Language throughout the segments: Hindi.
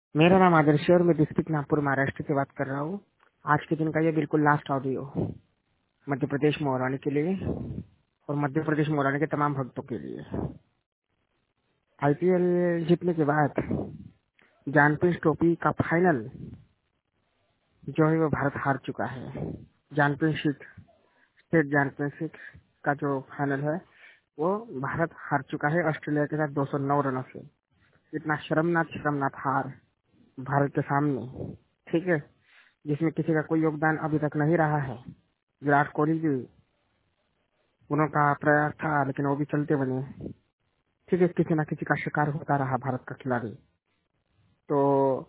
मेरा नाम आदर्श है और मैं डिस्ट्रिक्ट नागपुर महाराष्ट्र से बात कर रहा हूँ। आज के दिन का ये बिल्कुल लास्ट ऑडियो मध्य प्रदेश मोरानी के लिए और मध्य प्रदेश मोरानी के तमाम भक्तों के लिए। आईपीएल जीतने के बाद जॉनपिंस ट्रॉफी का फाइनल जो है वो भारत हार चुका है। चैंपियनशिप स्टेट चैंपियनशिप का जो फाइनल है वो भारत हार चुका है ऑस्ट्रेलिया के साथ 209 रनों से। इतना शर्मनाक हार भारत के सामने, ठीक है, जिसमें किसी का कोई योगदान अभी तक नहीं रहा है। विराट कोहली जी उनका प्रयास था लेकिन वो भी चलते बने, ठीक है, किसी न किसी का शिकार होता रहा भारत का खिलाड़ी। तो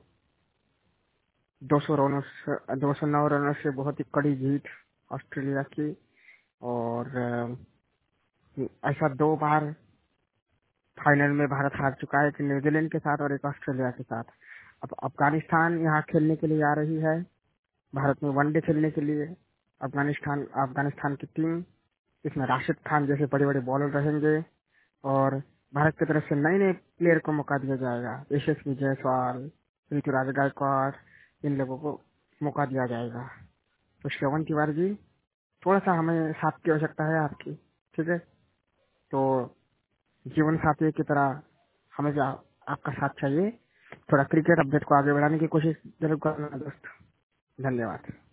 209 रनों से बहुत ही कड़ी जीत ऑस्ट्रेलिया की। और ऐसा 2 बार फाइनल में भारत हार चुका है, एक न्यूजीलैंड के साथ और एक ऑस्ट्रेलिया के साथ। अब अफगानिस्तान यहाँ खेलने के लिए आ रही है, भारत में वनडे खेलने के लिए। अफगानिस्तान की टीम, इसमें राशिद खान जैसे बड़े बड़े बॉलर रहेंगे और भारत की तरफ से नए नए प्लेयर को मौका दिया जाएगा। यशस्वी जायसवाल, ऋतुराज गायकवाड़, इन लोगों को मौका दिया जाएगा। तो श्रवण तिवारी जी, थोड़ा सा हमें साथ की आवश्यकता है आपकी, ठीक है। तो जीवन साथी की तरह हमें आपका साथ चाहिए। थोड़ा क्रिकेट अपडेट को आगे बढ़ाने की कोशिश जरूर करना दोस्त। धन्यवाद।